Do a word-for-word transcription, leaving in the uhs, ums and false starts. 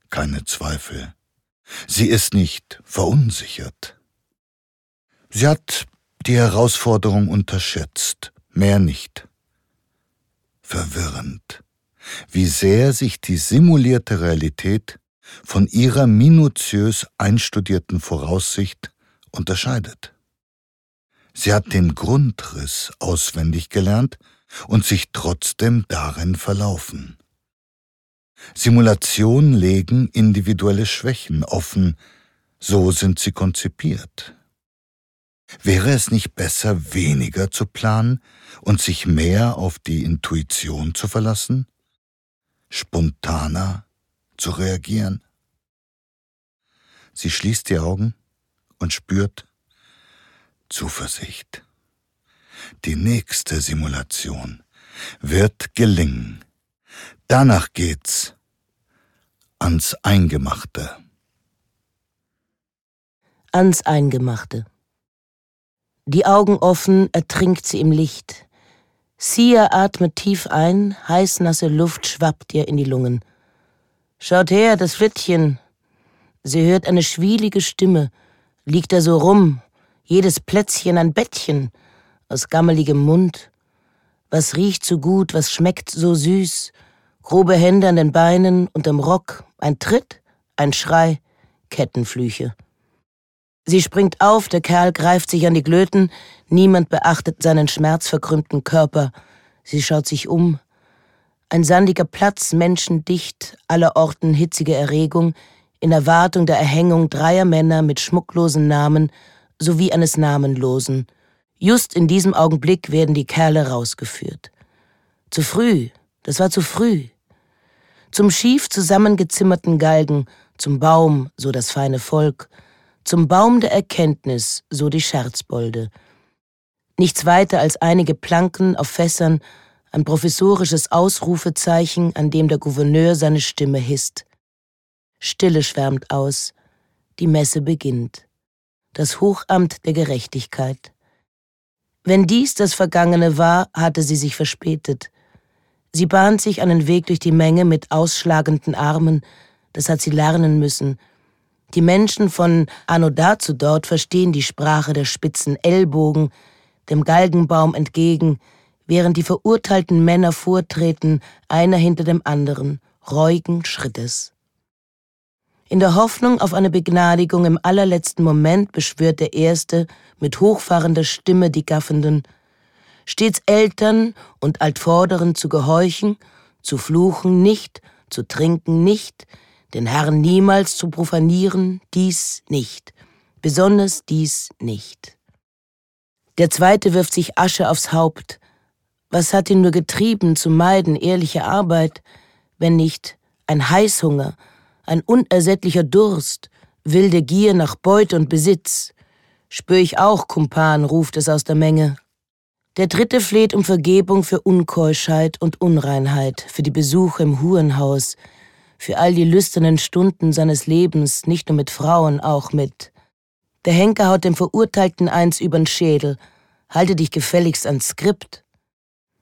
keine Zweifel. Sie ist nicht verunsichert. Sie hat die Herausforderung unterschätzt, mehr nicht. Verwirrend, wie sehr sich die simulierte Realität von ihrer minutiös einstudierten Voraussicht unterscheidet. Sie hat den Grundriss auswendig gelernt und sich trotzdem darin verlaufen. Simulationen legen individuelle Schwächen offen, so sind sie konzipiert. Wäre es nicht besser, weniger zu planen und sich mehr auf die Intuition zu verlassen? Spontaner zu reagieren? Sie schließt die Augen und spürt Zuversicht. Die nächste Simulation wird gelingen. Danach geht's ans Eingemachte. Ans Eingemachte. Die Augen offen, ertrinkt sie im Licht. Sia atmet tief ein, heißnasse Luft schwappt ihr in die Lungen. Schaut her, das Flittchen. Sie hört eine schwielige Stimme, liegt da so rum, jedes Plätzchen ein Bettchen, aus gammeligem Mund. Was riecht so gut, was schmeckt so süß, grobe Hände an den Beinen, unterm Rock, ein Tritt, ein Schrei, Kettenflüche. Sie springt auf, der Kerl greift sich an die Glöten, niemand beachtet seinen schmerzverkrümmten Körper. Sie schaut sich um. Ein sandiger Platz, menschendicht, allerorten hitzige Erregung, in Erwartung der Erhängung dreier Männer mit schmucklosen Namen sowie eines Namenlosen. Just in diesem Augenblick werden die Kerle rausgeführt. Zu früh, das war zu früh. Zum schief zusammengezimmerten Galgen, zum Baum, so das feine Volk, zum Baum der Erkenntnis, so die Scherzbolde. Nichts weiter als einige Planken auf Fässern, ein professorisches Ausrufezeichen, an dem der Gouverneur seine Stimme hisst. Stille schwärmt aus, die Messe beginnt. Das Hochamt der Gerechtigkeit. Wenn dies das Vergangene war, hatte sie sich verspätet. Sie bahnt sich einen Weg durch die Menge mit ausschlagenden Armen, das hat sie lernen müssen. Die Menschen von anno dazu dort verstehen die Sprache der spitzen Ellbogen, dem Galgenbaum entgegen, während die verurteilten Männer vortreten, einer hinter dem anderen, reuigen Schrittes. In der Hoffnung auf eine Begnadigung im allerletzten Moment beschwört der Erste mit hochfahrender Stimme die Gaffenden, stets Eltern und Altvorderen zu gehorchen, zu fluchen nicht, zu trinken nicht, den Herrn niemals zu profanieren, dies nicht, besonders dies nicht. Der Zweite wirft sich Asche aufs Haupt. Was hat ihn nur getrieben, zu meiden ehrliche Arbeit, wenn nicht ein Heißhunger, ein unersättlicher Durst, wilde Gier nach Beute und Besitz? Spür ich auch, Kumpan, ruft es aus der Menge. Der Dritte fleht um Vergebung für Unkeuschheit und Unreinheit, für die Besuche im Hurenhaus, für all die lüsternen Stunden seines Lebens, nicht nur mit Frauen, auch mit. Der Henker haut dem Verurteilten eins übern Schädel, halte dich gefälligst ans Skript.